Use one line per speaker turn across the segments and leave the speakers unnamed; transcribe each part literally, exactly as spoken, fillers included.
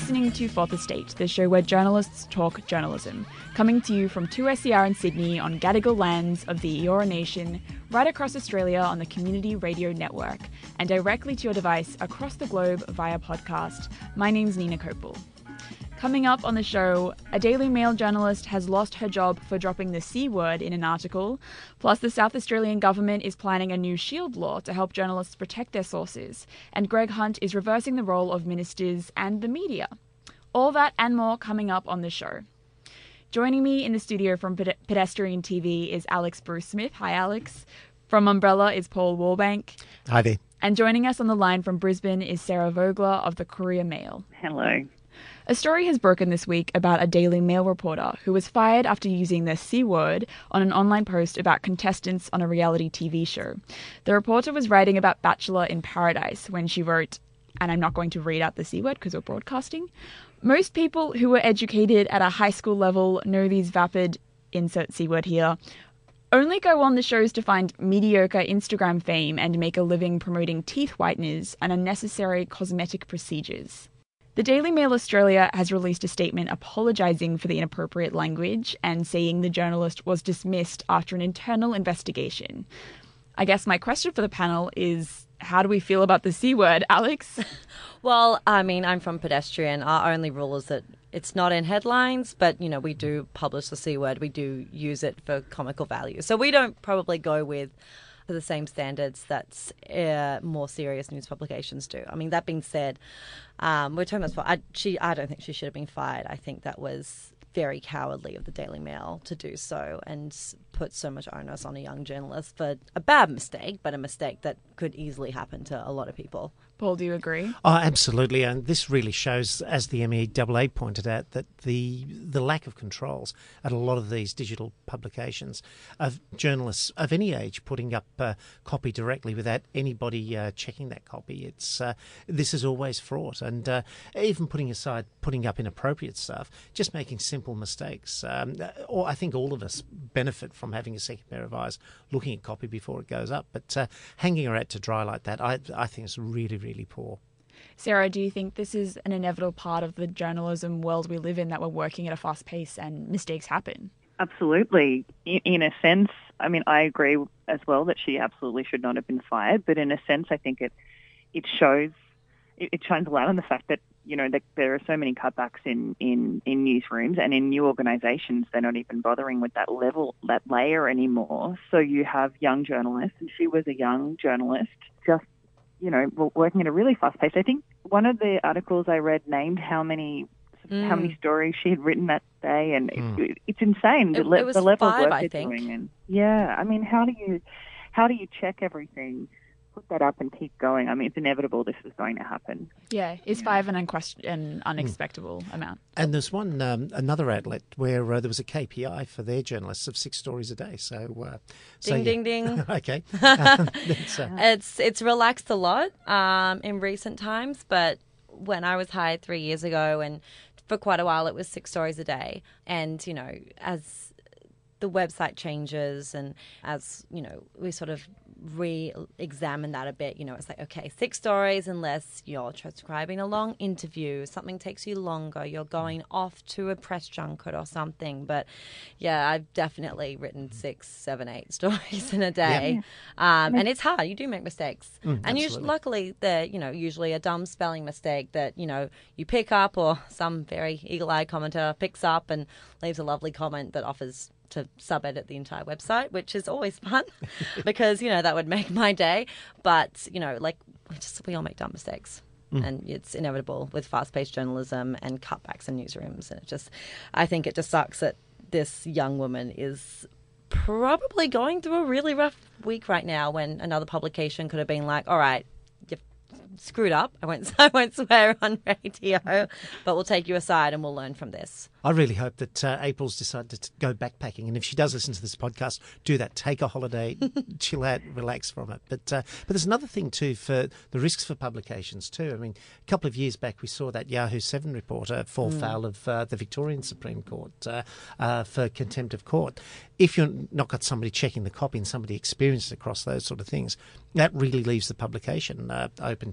listening to Fourth Estate, the show where journalists talk journalism, coming to you from two S E R in Sydney on Gadigal lands of the Eora Nation, right across Australia on the Community Radio Network, and directly to your device across the globe via podcast. My name's Nina Kopel. Coming up on the show, a Daily Mail journalist has lost her job for dropping the C word in an article, plus the South Australian government is planning a new shield law to help journalists protect their sources, and Greg Hunt is reversing the role of ministers and the media. All that and more coming up on the show. Joining me in the studio from Ped- Pedestrian T V is Alex Bruce-Smith. Hi, Alex. From Umbrella is Paul Warbank.
Hi there.
And joining us on the line from Brisbane is Sarah Vogler of the Courier Mail.
Hello.
A story has broken this week about a Daily Mail reporter who was fired after using the C word on an online post about contestants on a reality T V show. The reporter was writing about Bachelor in Paradise when she wrote, and I'm not going to read out the C word because we're broadcasting, most people who were educated at a high school level know these vapid, insert C word here, only go on the shows to find mediocre Instagram fame and make a living promoting teeth whiteners and unnecessary cosmetic procedures. The Daily Mail Australia has released a statement apologising for the inappropriate language and saying the journalist was dismissed after an internal investigation. I guess my question for the panel is, how do we feel about the C word, Alex?
Well, I mean, I'm from Pedestrian. Our only rule is that it's not in headlines, but, you know, we do publish the C word. We do use it for comical value. So we don't probably go with the same standards that uh, more serious news publications do. I mean, that being said, um, we're talking about, I, she, I don't think she should have been fired. I think that was very cowardly of the Daily Mail to do so and put so much onus on a young journalist for a bad mistake, but a mistake that could easily happen to a lot of people.
Paul, do you agree?
Oh, absolutely. And this really shows, as the M E A A pointed out, that the the lack of controls at a lot of these digital publications of journalists of any age putting up uh, copy directly without anybody uh, checking that copy. It's uh, this is always fraught. And uh, even putting aside putting up inappropriate stuff, just making simple mistakes. Um, or I think all of us benefit from having a second pair of eyes looking at copy before it goes up. But uh, hanging her out to dry like that, I, I think it's really, really really poor.
Sarah, do you think this is an inevitable part of the journalism world we live in, that we're working at a fast pace and mistakes happen?
Absolutely. In, in a sense, I mean, I agree as well that she absolutely should not have been fired. But in a sense, I think it it shows, it, it shines a light on the fact that, you know, that there are so many cutbacks in, in, in newsrooms and in new organisations. They're not even bothering with that level, that layer anymore. So you have young journalists, and she was a young journalist, just you know, working at a really fast pace. I think one of the articles I read named how many mm. how many stories she had written that day, and mm. it, it's insane the,
it,
le-
it was
the level
five,
of work
I
they're
think.
doing. And yeah, I mean, how do you how do you check everything, put that up, and keep going? I mean, it's inevitable this is going to happen.
Yeah, is
yeah.
five an, unquest- an unexpectable mm. amount?
And there's one um, another outlet where uh, there was a K P I for their journalists of six stories a day. So, uh, so
ding,
yeah.
ding, ding.
Okay, um, it's, uh,
it's it's relaxed a lot um, in recent times, but when I was hired three years ago, and for quite a while, it was six stories a day. And you know, as the website changes, and as you know, we sort of re-examine that a bit. You know, it's like, okay, six stories unless you're transcribing a long interview, something takes you longer, you're going off to a press junket or something. But yeah, I've definitely written six, seven, eight stories in a day. Yeah. Um, and it's hard. You do make mistakes.
Mm,
and usually, luckily, they're, you know, usually a dumb spelling mistake that, you know, you pick up, or some very eagle-eyed commenter picks up and leaves a lovely comment that offers to sub-edit the entire website, which is always fun because, you know, that would make my day. But, you know, like, we just we all make dumb mistakes. Mm. And it's inevitable with fast-paced journalism and cutbacks in newsrooms. And it just, I think it just sucks that this young woman is probably going through a really rough week right now, when another publication could have been like, all right, you've screwed up. I won't, I won't swear on radio, but we'll take you aside and we'll learn from this.
I really hope that uh, April's decided to go backpacking, and if she does listen to this podcast, do that. Take a holiday, chill out, relax from it. But uh, but there's another thing too for the risks for publications too. I mean, a couple of years back we saw that Yahoo seven reporter fall mm. foul of uh, the Victorian Supreme Court uh, uh, for contempt of court. If you've not got somebody checking the copy and somebody experienced across those sort of things, that really leaves the publication uh, open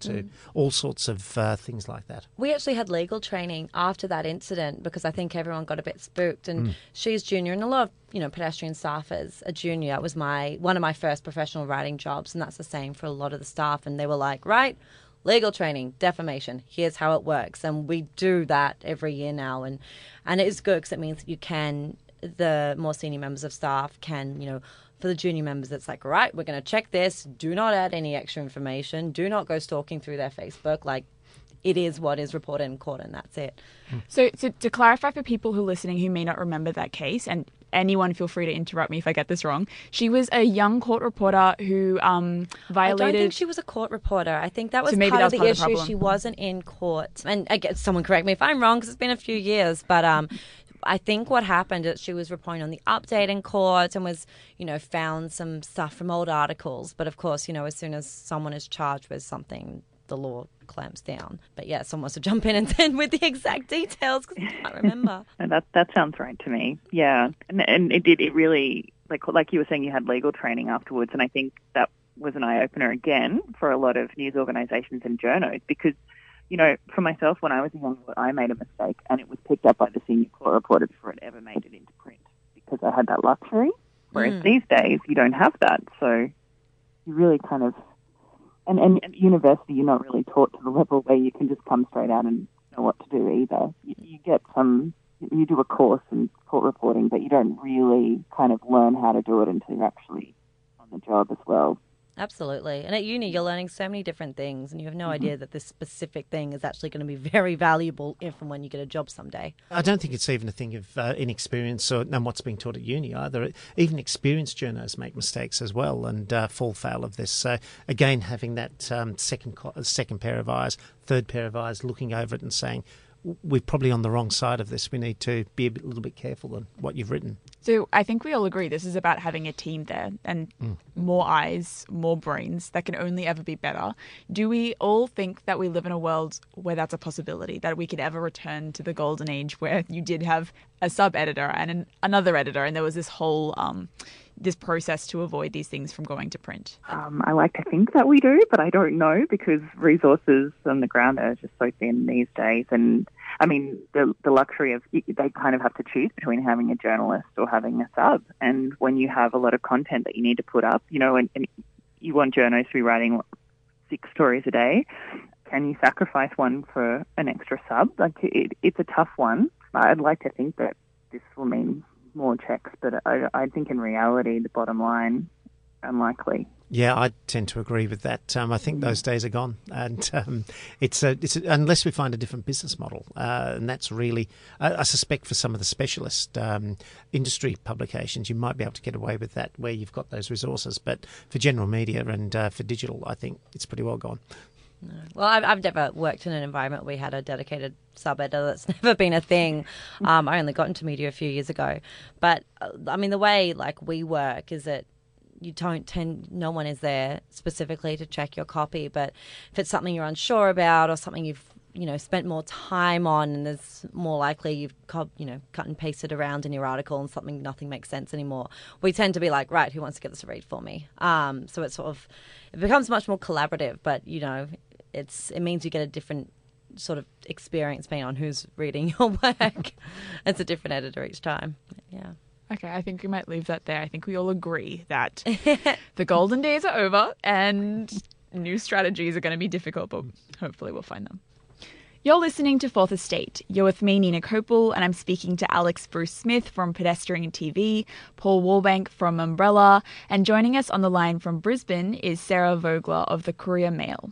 to
Mm.
all sorts of uh, things like that.
We actually had legal training after that incident because I think everyone got a bit spooked. And
Mm.
she's junior, and a lot of you know pedestrian staffers are junior. It was my one of my first professional writing jobs, and that's the same for a lot of the staff. And they were like, right, legal training, defamation. Here's how it works, and we do that every year now. And and it is good because it means that you can the more senior members of staff can you know. For the junior members, it's like, right, we're going to check this. Do not add any extra information. Do not go stalking through their Facebook. Like, it is what is reported in court, and that's it.
So, so to clarify for people who are listening who may not remember that case, and anyone feel free to interrupt me if I get this wrong, she was a young court reporter who um, violated...
I don't think she was a court reporter. I think that was
So maybe
part
that
of the
was part of the
issue.
problem.
She wasn't in court. And I guess someone correct me if I'm wrong because it's been a few years, but... um. I think what happened is she was reporting on the update in court and was, you know, found some stuff from old articles. But of course, you know, as soon as someone is charged with something, the law clamps down. But yeah, someone wants to jump in and then with the exact details because I can't remember.
And that that sounds right to me. Yeah, and and it did. It really like like you were saying, you had legal training afterwards, and I think that was an eye opener again for a lot of news organisations and journos because. You know, for myself, when I was a young lawyer, I made a mistake and it was picked up by the senior court reporter before it ever made it into print because I had that luxury. Whereas
Mm.
these days, you don't have that. So you really kind of... And, and at university, you're not really taught to the level where you can just come straight out and know what to do either. You, you get some... You do a course in court reporting, but you don't really kind of learn how to do it until you're actually on the job as well.
Absolutely. And at uni, you're learning so many different things, and you have no idea that this specific thing is actually going to be very valuable if and when you get a job someday.
I don't think it's even a thing of uh, inexperience or and what's being taught at uni either. Even experienced journos make mistakes as well and uh, fall foul of this. So again, having that um, second co- second pair of eyes, third pair of eyes, looking over it and saying, we're probably on the wrong side of this. We need to be a bit, little bit careful on what you've written.
So I think we all agree this is about having a team there and
Mm.
more eyes, more brains. That can only ever be better. Do we all think that we live in a world where that's a possibility, that we could ever return to the golden age where you did have a sub-editor and an, another editor and there was this whole... Um, this process to avoid these things from going to print?
Um, I like to think that we do, but I don't know because resources on the ground are just so thin these days. And I mean, the the luxury of they kind of have to choose between having a journalist or having a sub. And when you have a lot of content that you need to put up, you know, and, and you want journos to be writing what, six stories a day, can you sacrifice one for an extra sub? Like it, it's a tough one. I'd like to think that this will mean more checks, but I, I think in reality, the bottom line, unlikely.
Yeah, I tend to agree with that. Um, I think those days are gone, and um, it's a, it's a, unless we find a different business model, uh, and that's really, I, I suspect for some of the specialist um, industry publications, you might be able to get away with that where you've got those resources. But for general media and uh, for digital, I think it's pretty well gone.
No. Well, I've, I've never worked in an environment where we had a dedicated sub-editor. That's never been a thing. Um, I only got into media a few years ago. But, uh, I mean, the way, like, we work is that you don't tend, no one is there specifically to check your copy. But if it's something you're unsure about or something you've, you know, spent more time on and there's more likely you've, co- you know, cut and pasted around in your article and something, nothing makes sense anymore, we tend to be like, right, who wants to get this a read for me? Um, so it's sort of, it becomes much more collaborative, but, you know, it's it means you get a different sort of experience depending on who's reading your work. It's a different editor each time. Yeah.
Okay, I think we might leave that there. I think we all agree that the golden days are over and new strategies are going to be difficult, but hopefully we'll find them. You're listening to Fourth Estate. You're with me, Nina Copel, and I'm speaking to Alex Bruce Smith from Pedestrian T V, Paul Warbank from Umbrella, and joining us on the line from Brisbane is Sarah Vogler of the Courier Mail.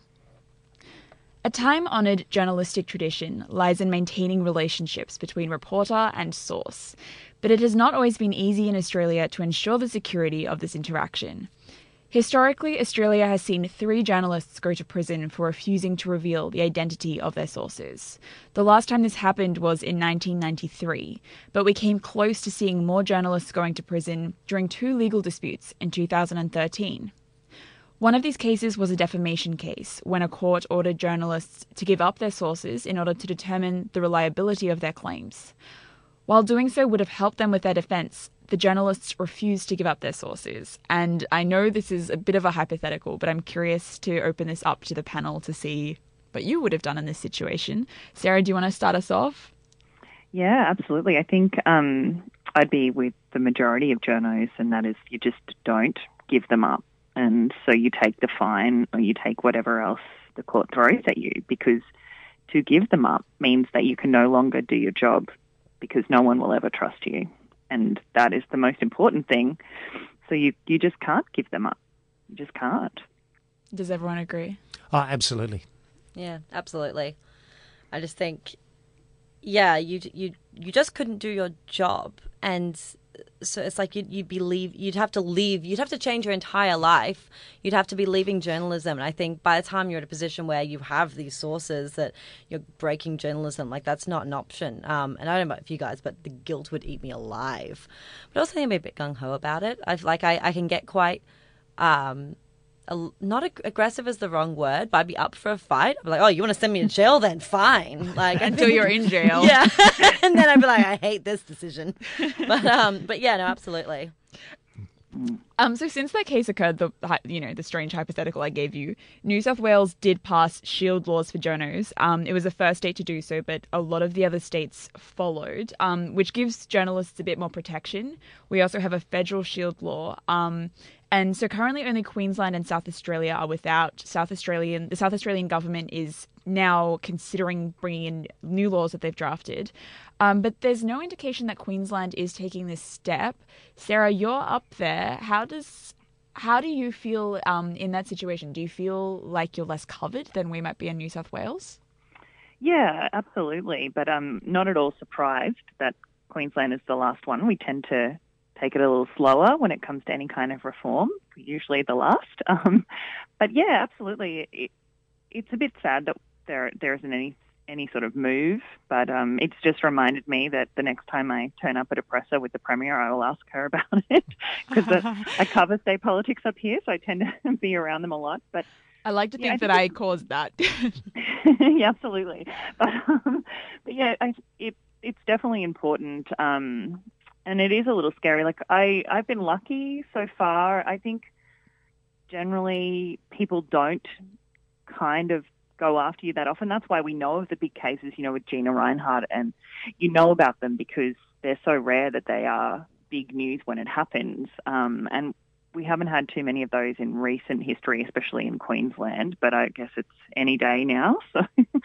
A time-honoured journalistic tradition lies in maintaining relationships between reporter and source, but it has not always been easy in Australia to ensure the security of this interaction. Historically, Australia has seen three journalists go to prison for refusing to reveal the identity of their sources. The last time this happened was in nineteen ninety-three, but we came close to seeing more journalists going to prison during two legal disputes in two thousand thirteen. One of these cases was a defamation case, when a court ordered journalists to give up their sources in order to determine the reliability of their claims. While doing so would have helped them with their defence, the journalists refuse to give up their sources. And I know this is a bit of a hypothetical, but I'm curious to open this up to the panel to see what you would have done in this situation. Sarah, do you want to start us off?
Yeah, absolutely. I think um, I'd be with the majority of journos, and that is you just don't give them up. And so you take the fine or you take whatever else the court throws at you, because to give them up means that you can no longer do your job because no one will ever trust you. And that is the most important thing. So you, you just can't give them up. You just can't.
Does everyone agree?
Oh, absolutely.
Yeah, absolutely. I just think, yeah, you you you just couldn't do your job, and so it's like you'd you'd be leave you'd have to leave you'd have to change your entire life. You'd have to be leaving journalism, and I think by the time you're at a position where you have these sources that you're breaking journalism, like that's not an option. Um, and I don't know about you guys, but the guilt would eat me alive. But also, I'm a bit gung ho about it. I like I I can get quite. Um, A, not ag- aggressive is the wrong word, but I'd be up for a fight. I'd be like, oh, you want to send me to jail then? Fine. Like
Until you're in jail.
Yeah. And then I'd be like, I hate this decision. But um, but yeah, no, absolutely.
Um, so since that case occurred, the you know the strange hypothetical I gave you, New South Wales did pass shield laws for journos. Um, it was the first state to do so, but a lot of the other states followed, um, which gives journalists a bit more protection. We also have a federal shield law. Um, and so currently only Queensland and South Australia are without. South Australian, the South Australian government is now considering bringing in new laws that they've drafted. Um, but there's no indication that Queensland is taking this step. Sarah, you're up there. How does how do you feel um, in that situation? Do you feel like you're less covered than we might be in New South Wales?
Yeah, absolutely. But I'm not at all surprised that Queensland is the last one. We tend to take it a little slower when it comes to any kind of reform, usually the last. Um, but yeah, absolutely. It, it's a bit sad that there there isn't any any sort of move, but um, it's just reminded me that the next time I turn up at a presser with the Premier, I will ask her about it, because I cover state politics up here, so I tend to be around them a lot. But
I like to think
yeah, I
that I caused that.
Yeah, absolutely. But, um, but yeah, I, it, it's definitely important, um, and it is a little scary. Like I, I've been lucky so far. I think generally people don't kind of go after you that often. That's why we know of the big cases, you know, with Gina Rinehart, and you know about them because they're so rare that they are big news when it happens. Um, and we haven't had too many of those in recent history, especially in Queensland, but I guess it's any day now. So,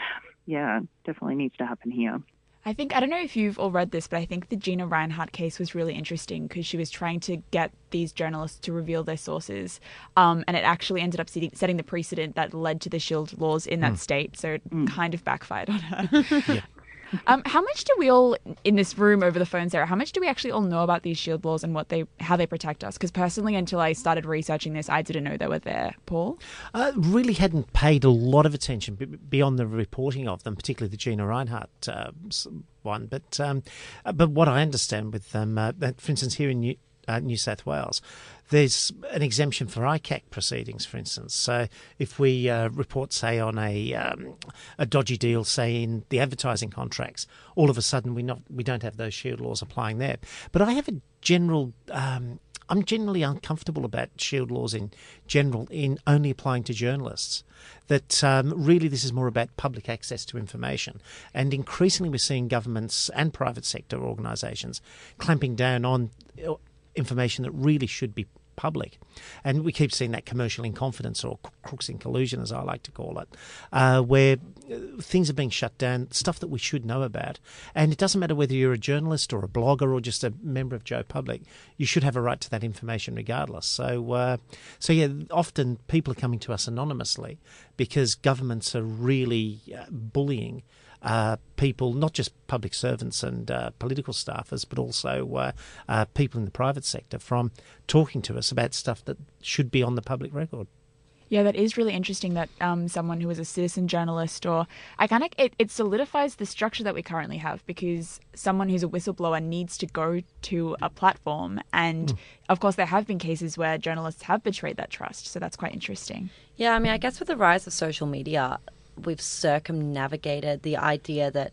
yeah, definitely needs to happen here.
I think, I don't know if you've all read this, but I think the Gina Rinehart case was really interesting because she was trying to get these journalists to reveal their sources, um, and it actually ended up setting, setting the precedent that led to the shield laws in that mm. state, so it mm. kind of backfired on her. Yeah. Um, how much do we all, in this room over the phone, Sarah, how much do we actually all know about these shield laws and what they, how they protect us? Because personally, until I started researching this, I didn't know they were there. Paul?
I really hadn't paid a lot of attention beyond the reporting of them, particularly the Gina Rinehart uh, one. But um, but what I understand with them, uh, for instance, here in New, uh, New South Wales, there's an exemption for I C A C proceedings, for instance. So if we uh, report, say, on a um, a dodgy deal, say, in the advertising contracts, all of a sudden we not we don't have those shield laws applying there. But I have a general... Um, I'm generally uncomfortable about shield laws in general in only applying to journalists. That um, really this is more about public access to information. And increasingly we're seeing governments and private sector organisations clamping down on information that really should be public. And we keep seeing that commercial in confidence, or crooks in collusion, as I like to call it, uh, where things are being shut down, stuff that we should know about. And it doesn't matter whether you're a journalist or a blogger or just a member of Joe Public, you should have a right to that information regardless. So, uh, so yeah, often people are coming to us anonymously because governments are really uh, bullying Uh, people, not just public servants and uh, political staffers, but also uh, uh, people in the private sector from talking to us about stuff that should be on the public record.
Yeah, that is really interesting that um, someone who is a citizen journalist, or I kind of, it, it solidifies the structure that we currently have, because someone who's a whistleblower needs to go to a platform. And mm. of course, there have been cases where journalists have betrayed that trust. So that's quite interesting.
Yeah, I mean, I guess with the rise of social media, we've circumnavigated the idea that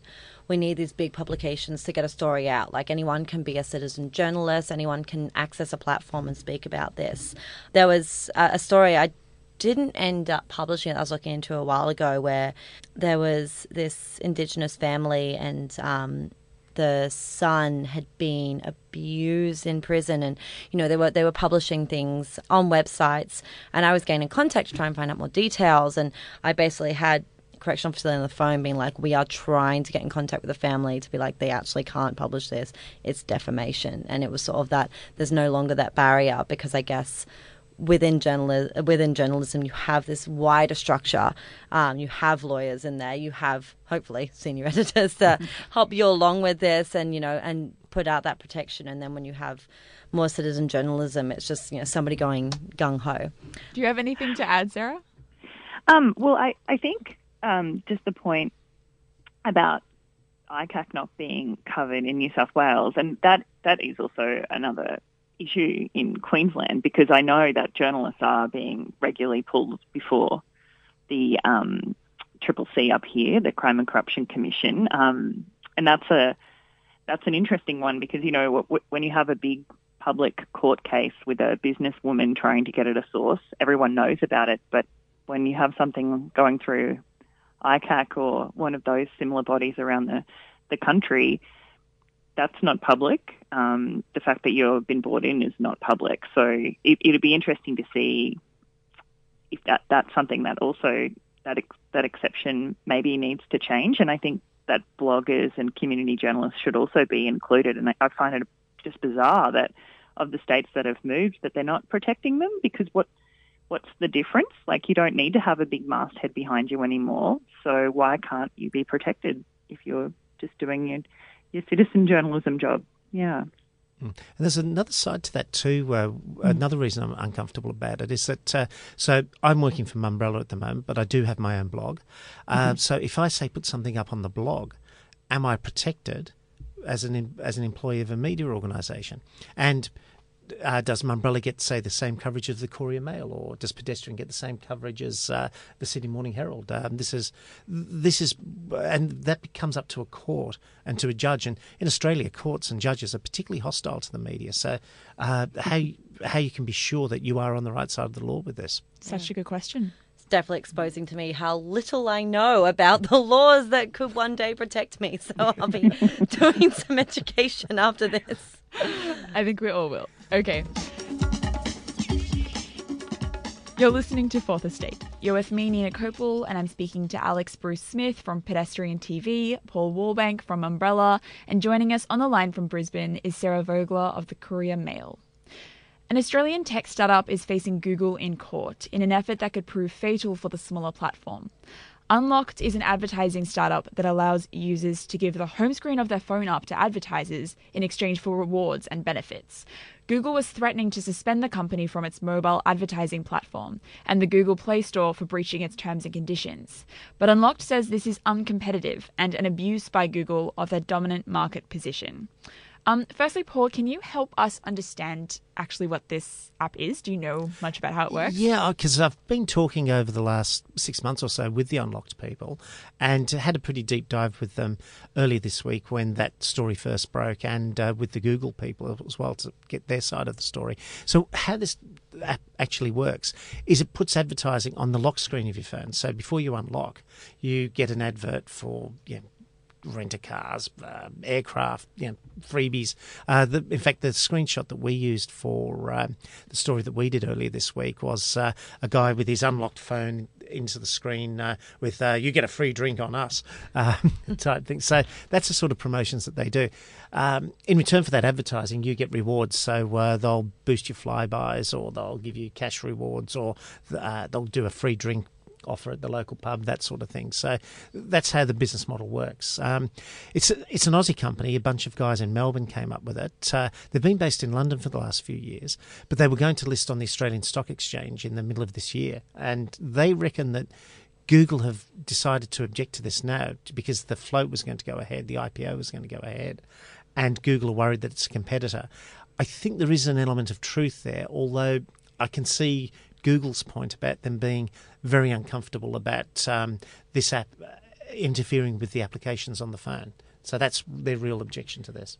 we need these big publications to get a story out. Like anyone can be a citizen journalist, anyone can access a platform and speak about this. There was a, a story I didn't end up publishing it. I was looking into a while ago where there was this Indigenous family and um, the son had been abused in prison, and you know they were they were publishing things on websites, and I was getting in contact to try and find out more details, and I basically had a correction officer on the phone being like, we are trying to get in contact with the family to be like, they actually can't publish this, it's defamation. And it was sort of that there's no longer that barrier, because I guess within journalism, within journalism, you have this wider structure. Um, you have lawyers in there. You have hopefully senior editors to help you along with this, and you know, and put out that protection. And then when you have more citizen journalism, it's just you know somebody going gung ho.
Do you have anything to add, Sarah?
Um, well, I I think um, just the point about I C A C not being covered in New South Wales, and that that is also another issue in Queensland, because I know that journalists are being regularly pulled before the um, Triple C up here, the Crime and Corruption Commission, um, and that's a that's an interesting one, because you know w- when you have a big public court case with a businesswoman trying to get at a source, everyone knows about it, but when you have something going through I C A C or one of those similar bodies around the, the country, that's not public. Um, the fact that you've been brought in is not public. So it, it'd be interesting to see if that, that's something that also, that ex, that exception maybe needs to change. And I think that bloggers and community journalists should also be included. And I, I find it just bizarre that of the states that have moved, that they're not protecting them, because what what's the difference? Like, you don't need to have a big masthead behind you anymore. So why can't you be protected if you're just doing your your citizen journalism job? Yeah.
And there's another side to that too. Uh, another reason I'm uncomfortable about it is that, uh, so I'm working for Mumbrella at the moment, but I do have my own blog. Uh, mm-hmm. So if I say put something up on the blog, am I protected as an as an employee of a media organisation? And Uh, does Mumbrella get, say, the same coverage as the Courier Mail, or does Pedestrian get the same coverage as uh, the Sydney Morning Herald? Um, this is, this is, and that comes up to a court and to a judge. And in Australia, courts and judges are particularly hostile to the media. So, uh, how how you can be sure that you are on the right side of the law with this?
Such a good question.
Definitely exposing to me how little I know about the laws that could one day protect me. So I'll be doing some education after this.
I think we all will. Okay. You're listening to Fourth Estate. You're with me, Nina Copel, and I'm speaking to Alex Bruce Smith from Pedestrian T V, Paul Warbank from Mumbrella, and joining us on the line from Brisbane is Sarah Vogler of the Courier Mail. An Australian tech startup is facing Google in court in an effort that could prove fatal for the smaller platform. Unlocked is an advertising startup that allows users to give the home screen of their phone up to advertisers in exchange for rewards and benefits. Google was threatening to suspend the company from its mobile advertising platform and the Google Play Store for breaching its terms and conditions. But Unlocked says this is uncompetitive and an abuse by Google of their dominant market position. Um, firstly, Paul, can you help us understand actually what this app is? Do you know much about how it works?
Yeah, because I've been talking over the last six months or so with the Unlocked people, and had a pretty deep dive with them earlier this week when that story first broke, and uh, with the Google people as well to get their side of the story. So how this app actually works is it puts advertising on the lock screen of your phone. So before you unlock, you get an advert for, you know, rent-a-cars, uh, aircraft, you know, freebies. Uh, the, in fact, the screenshot that we used for uh, the story that we did earlier this week was uh, a guy with his unlocked phone into the screen uh, with uh, "you get a free drink on us" uh, type thing. So that's the sort of promotions that they do. Um, in return for that advertising, you get rewards. So uh, they'll boost your flybys, or they'll give you cash rewards, or uh, they'll do a free drink offer at the local pub, that sort of thing. So that's how the business model works. Um, it's a, it's an Aussie company. A bunch of guys in Melbourne came up with it. Uh, they've been based in London for the last few years, but they were going to list on the Australian Stock Exchange in the middle of this year. And they reckon that Google have decided to object to this now because the float was going to go ahead, the I P O was going to go ahead, and Google are worried that it's a competitor. I think there is an element of truth there, although I can see Google's point about them being very uncomfortable about um, this app interfering with the applications on the phone. So that's their real objection to this.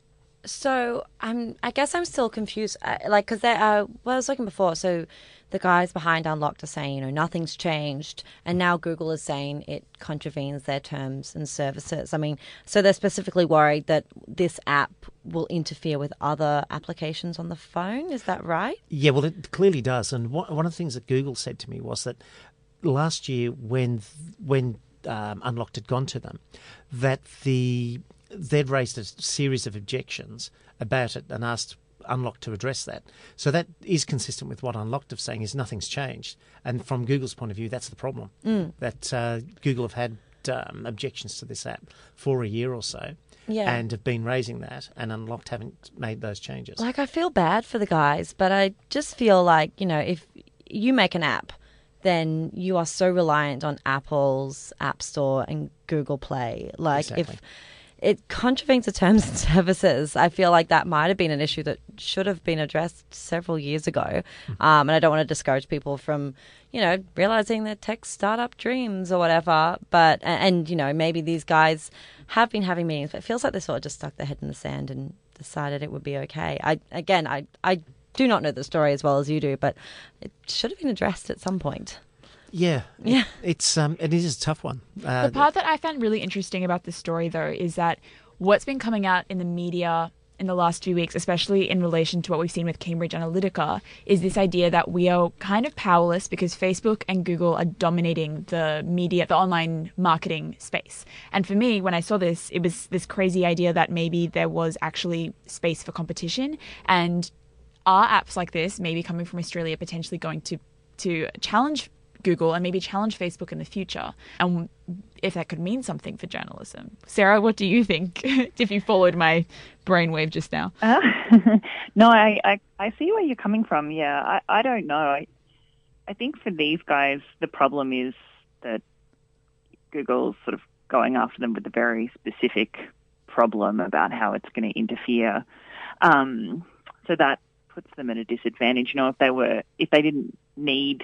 So I'm, I guess I'm still confused. Uh, like, because they, uh, well, I was looking before. So the guys behind Unlocked are saying, you know, nothing's changed, and now Google is saying it contravenes their terms and services. I mean, so they're specifically worried that this app will interfere with other applications on the phone. Is that right?
Yeah, well, it clearly does. And one one of the things that Google said to me was that last year, when when um, Unlocked had gone to them, that the they'd raised a series of objections about it and asked Unlocked to address that. So that is consistent with what Unlocked are saying, is nothing's changed. And from Google's point of view, that's the problem, mm. that uh, Google have had um, objections to this app for a year or so. Yeah. And have been raising that, and Unlocked haven't made those changes.
Like, I feel bad for the guys, but I just feel like, you know, if you make an app, then you are so reliant on Apple's App Store and Google Play. Like,
exactly.
if it contravenes the terms and services, I feel like that might have been an issue that should have been addressed several years ago. Mm-hmm. Um, and I don't want to discourage people from, you know, realizing their tech startup dreams or whatever. But, and, and, you know, maybe these guys have been having meetings, but it feels like they sort of just stuck their head in the sand and decided it would be okay. I, again, I, I do not know the story as well as you do, but it should have been addressed at some point.
Yeah,
yeah.
It, it's um, it is a tough one. Uh,
the part that I found really interesting about this story, though, is that what's been coming out in the media in the last few weeks, especially in relation to what we've seen with Cambridge Analytica, is this idea that we are kind of powerless because Facebook and Google are dominating the media, the online marketing space. And for me, when I saw this, it was this crazy idea that maybe there was actually space for competition, and are apps like this, maybe coming from Australia, potentially going to to challenge Google and maybe challenge Facebook in the future, and if that could mean something for journalism. Sarah, what do you think? If you followed my brainwave just now.
Uh, no, I, I I see where you're coming from. Yeah, I, I don't know. I I think for these guys, the problem is that Google's sort of going after them with a very specific problem about how it's going to interfere. Um, so that puts them at a disadvantage. You know, if they were, if they didn't need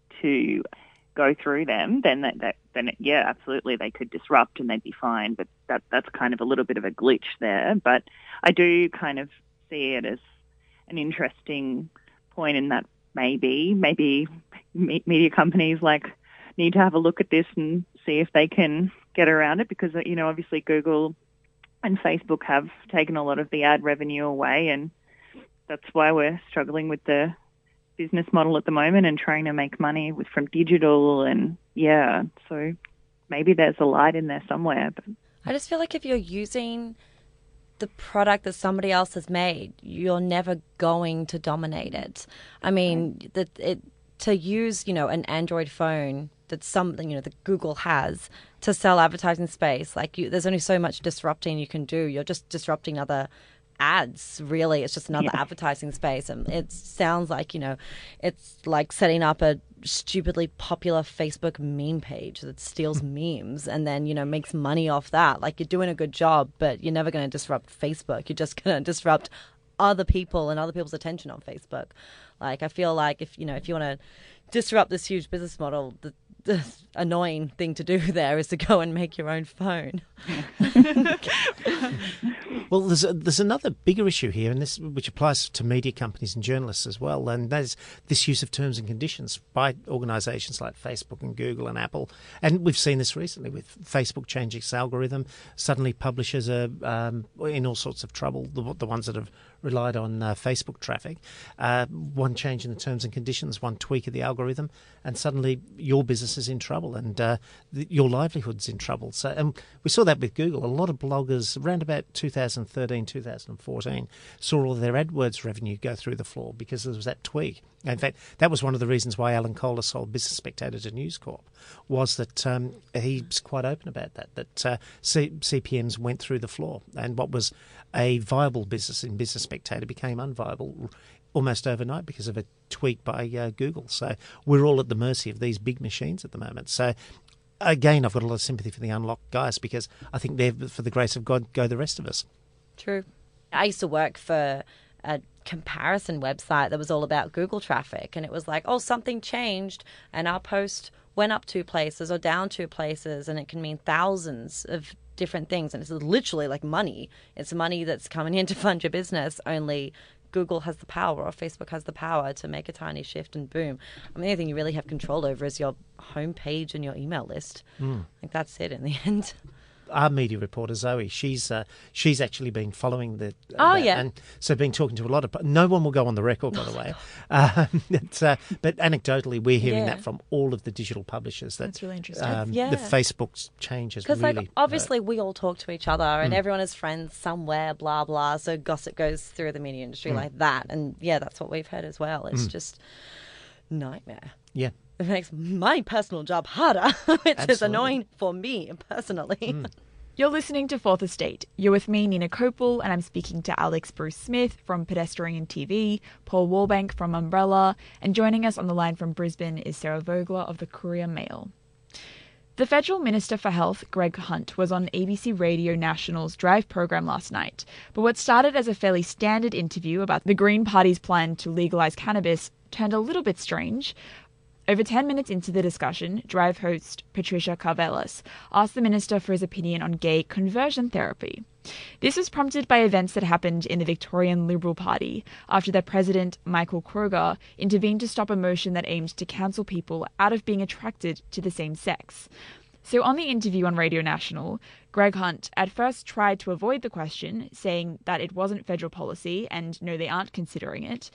to go through them, then that, that then it, yeah, absolutely, they could disrupt and they'd be fine. But that that's kind of a little bit of a glitch there. But I do kind of see it as an interesting point in that maybe maybe me- media companies like need to have a look at this and see if they can get around it, because you know obviously Google and Facebook have taken a lot of the ad revenue away, and that's why we're struggling with the business model at the moment and trying to make money with from digital. And yeah, so maybe there's a light in there somewhere. But
I just feel like if you're using the product that somebody else has made, you're never going to dominate it. I mean, that it to use, you know, an Android phone that's something, you know, that Google has to sell advertising space. Like you, there's only so much disrupting you can do. You're just disrupting other ads, really. It's just another yeah. advertising space, and it sounds like, you know, it's like setting up a stupidly popular Facebook meme page that steals memes and then, you know, makes money off that. Like, you're doing a good job, but you're never going to disrupt Facebook. You're just going to disrupt other people and other people's attention on Facebook. Like, I feel like if, you know, if you want to disrupt this huge business model, the the annoying thing to do there is to go and make your own phone.
Well, there's a, there's another bigger issue here, and this which applies to media companies and journalists as well, and that is this use of terms and conditions by organisations like Facebook and Google and Apple. And we've seen this recently with Facebook changing its algorithm. Suddenly, publishers are um, in all sorts of trouble. The, the ones that have relied on uh, Facebook traffic, uh, one change in the terms and conditions, one tweak of the algorithm, and suddenly your business is in trouble and uh, the, your livelihood's in trouble. So, and we saw that with Google. A lot of bloggers around about two thousand thirteen, two thousand fourteen saw all of their AdWords revenue go through the floor because there was that tweak. In fact, that was one of the reasons why Alan Kohler sold Business Spectator to News Corp, was that um, he's quite open about that, that uh, C- CPMs went through the floor, and what was a viable business in Business Spectator became unviable almost overnight because of a tweak by uh, Google. So we're all at the mercy of these big machines at the moment. So again, I've got a lot of sympathy for the Unlocked guys, because I think they're, for the grace of God, go the rest of us.
True. I used to work for a comparison website that was all about Google traffic, and it was like, oh, something changed and our post went up two places or down two places, and it can mean thousands of different things, and it's literally like money. It's money that's coming in to fund your business, only Google has the power or Facebook has the power to make a tiny shift and boom. I mean, the only thing you really have control over is your homepage and your email list. Mm. Like that's it in the end.
Our media reporter Zoe, she's uh, she's actually been following the. Uh,
oh
that,
yeah,
and so been talking to a lot of. No one will go on the record, by the way. Um, it's, uh, but anecdotally, we're hearing
yeah.
that from all of the digital publishers. That,
That's really interesting.
Um,
yeah.
The Facebook's change has really.
Because like obviously uh, we all talk to each other, and
mm.
everyone is friends somewhere. Blah blah. So gossip goes through the media industry mm. like that, and yeah, that's what we've heard as well. It's mm. just nightmare.
Yeah.
It makes my personal job harder, which
Absolutely.
is annoying for me personally.
Mm.
You're listening to Fourth Estate. You're with me, Nina Copel, and I'm speaking to Alex Bruce Smith from Pedestrian T V, Paul Warbank from Umbrella, and joining us on the line from Brisbane is Sarah Vogler of the Courier Mail. The Federal Minister for Health, Greg Hunt, was on A B C Radio National's Drive program last night, but what started as a fairly standard interview about the Green Party's plan to legalise cannabis turned a little bit strange. Over ten minutes into the discussion, Drive host Patricia Karvelas asked the minister for his opinion on gay conversion therapy. This was prompted by events that happened in the Victorian Liberal Party after their president, Michael Kroger, intervened to stop a motion that aimed to cancel people out of being attracted to the same sex. So on the interview on Radio National, Greg Hunt at first tried to avoid the question, saying that it wasn't federal policy and no, they aren't considering it.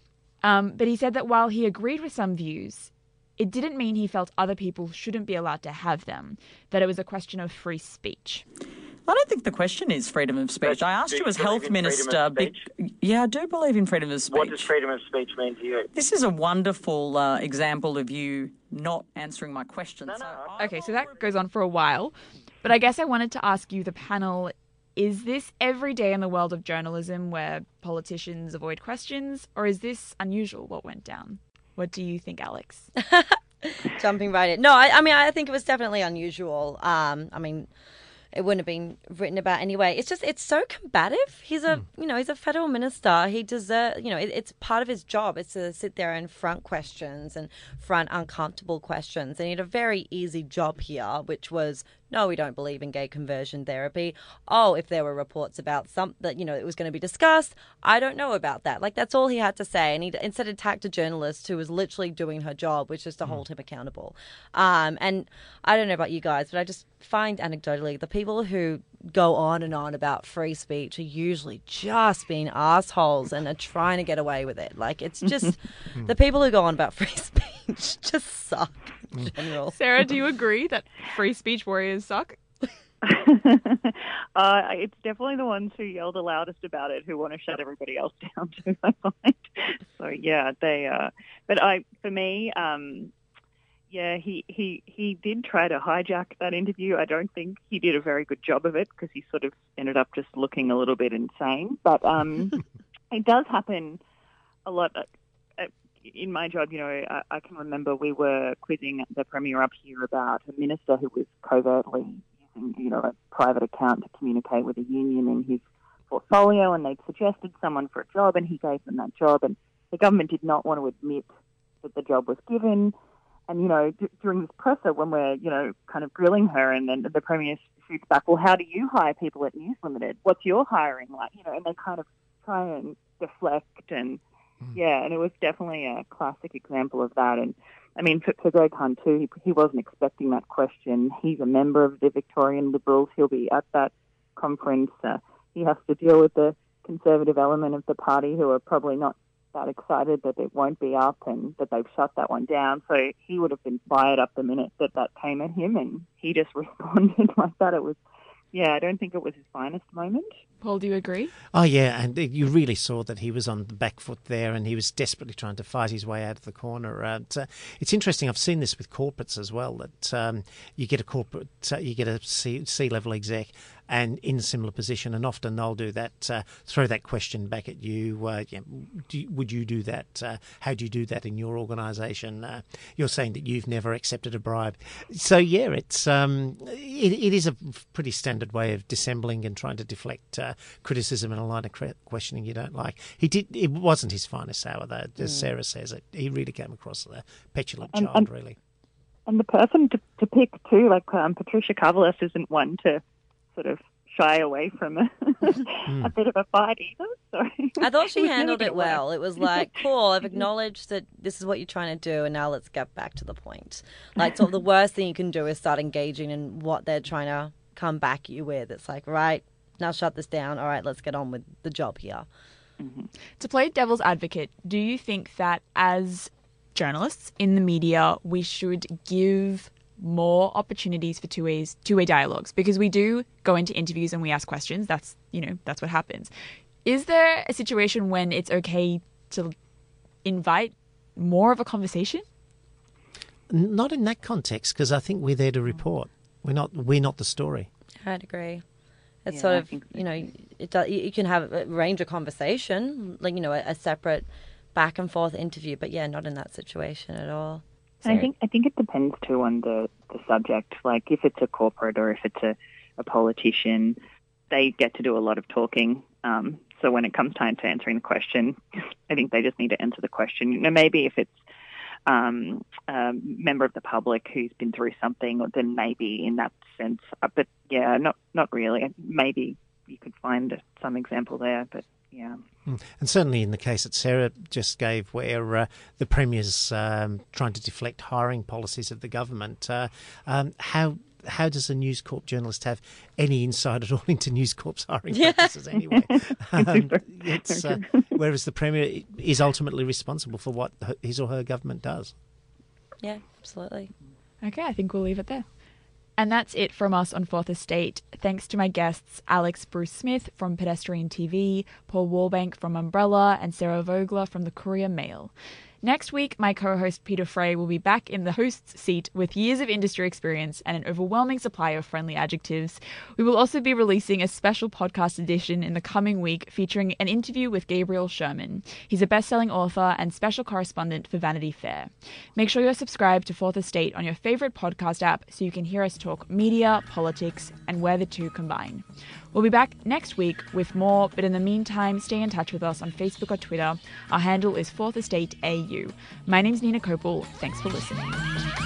Um, but he said that while he agreed with some views, it didn't mean he felt other people shouldn't be allowed to have them, that it was a question of free speech.
I don't think the question is freedom of speech. I asked
do
you
you
as health minister.
Be-
yeah, I do believe in freedom of speech.
What does freedom of speech mean to you?
This is a wonderful uh, example of you not answering my question.
No, no.
So
Okay, so that goes on for a while, but I guess I wanted to ask you, the panel, is this every day in the world of journalism where politicians avoid questions, or is this unusual what went down? What do you think, Alex?
Jumping right in. No, I, I mean, I think it was definitely unusual. Um, I mean, it wouldn't have been written about anyway. It's just, it's so combative. He's a, mm. you know, he's a federal minister. He deserves, you know, it, it's part of his job. It's to sit there and front questions and front uncomfortable questions. And he had a very easy job here, which was, no, we don't believe in gay conversion therapy. Oh, if there were reports about some that, you know, it was going to be discussed, I don't know about that. Like, that's all he had to say. And he instead attacked a journalist who was literally doing her job, which is to mm. hold him accountable. Um, and I don't know about you guys, but I just find anecdotally the people who go on and on about free speech are usually just being assholes and are trying to get away with it. Like, it's just the people who go on about free speech just suck in general.
Sarah, do you agree that free speech warriors suck?
uh, it's definitely the ones who yell the loudest about it who want to shut everybody else down too, I find. So yeah, they. Uh, but I, for me, um, yeah, he, he he did try to hijack that interview. I don't think he did a very good job of it because he sort of ended up just looking a little bit insane. But um, it does happen a lot. In my job, you know, I, I can remember we were quizzing the Premier up here about a minister who was covertly using, you know, a private account to communicate with a union in his portfolio, and they'd suggested someone for a job, and he gave them that job, and the government did not want to admit that the job was given. And, you know, d- during this presser, when we're, you know, kind of grilling her, and then the Premier shoots back, well, how do you hire people at News Limited? What's your hiring like? You know, and they kind of try and deflect and, yeah, and it was definitely a classic example of that. And, I mean, for, for Greg Hunt, too, he, he wasn't expecting that question. He's a member of the Victorian Liberals. He'll be at that conference. Uh, he has to deal with the Conservative element of the party who are probably not that excited that it won't be up and that they've shut that one down. So he would have been fired up the minute that that came at him, and he just responded like that. It was, yeah, I don't think it was his finest moment.
Paul, do you agree?
Oh, yeah, and you really saw that he was on the back foot there, and he was desperately trying to fight his way out of the corner. Uh, it's, uh, it's interesting, I've seen this with corporates as well, that um, you get a corporate, uh, you get a C- C-level exec and in a similar position, and often they'll do that, uh, throw that question back at you. Uh, yeah, do you, would you do that? Uh, how do you do that in your organisation? Uh, you're saying that you've never accepted a bribe. So, yeah, it's um, it, it is a pretty standard way of dissembling and trying to deflect uh, criticism and a line of questioning you don't like. He did. It wasn't his finest hour, though, as mm. Sarah says. It, he really came across as a petulant
and,
child,
and,
really.
And the person to, to pick, too, like um, Patricia Karvelas isn't one to sort of shy away from a, a bit of a fight either. So
I thought she
it was
handled
never
it
gonna work.
well. It was like, cool, I've acknowledged that this is what you're trying to do, and now let's get back to the point. Like, sort of the worst thing you can do is start engaging in what they're trying to come back at you with. It's like, right, now shut this down. All right, let's get on with the job here.
To play devil's advocate, do you think that as journalists in the media, we should give more opportunities for two ways, two-way dialogues? Because we do go into interviews and we ask questions. That's, you know, that's what happens. Is there a situation when it's okay to invite more of a conversation?
Not in that context, because I think we're there to report. We're not. We're not the story.
I'd agree. It's
Yeah,
sort
I
of,
think so
you know, it does, you can have a range of conversation, like, you know, a, a separate back and forth interview, but yeah, not in that situation at all.
And I think I think it depends too on the, the subject. Like if it's a corporate or if it's a, a politician, they get to do a lot of talking. Um, so when it comes time to answering the question, I think they just need to answer the question. You know, maybe if it's um, a member of the public who's been through something, then maybe in that sense. Uh, But yeah, not not really. Maybe you could find some example there, but yeah.
And certainly in the case that Sarah just gave, where uh, the Premier's um, trying to deflect hiring policies of the government, uh, um, how how does a News Corp journalist have any insight at all into News Corp's hiring practices anyway? Um, it's, uh, whereas the Premier is ultimately responsible for what his or her government does.
Yeah, absolutely.
Okay, I think we'll leave it there. And that's it from us on Fourth Estate. Thanks to my guests, Alex Bruce Smith from Pedestrian T V, Paul Warbank from Umbrella, and Sarah Vogler from the Courier Mail. Next week, my co-host Peter Frey will be back in the host's seat with years of industry experience and an overwhelming supply of friendly adjectives. We will also be releasing a special podcast edition in the coming week featuring an interview with Gabriel Sherman. He's a best-selling author and special correspondent for Vanity Fair. Make sure you're subscribed to Fourth Estate on your favourite podcast app so you can hear us talk media, politics, and where the two combine. We'll be back next week with more, but in the meantime, stay in touch with us on Facebook or Twitter. Our handle is Fourth Estate A U. My name's Nina Kopel. Thanks for listening.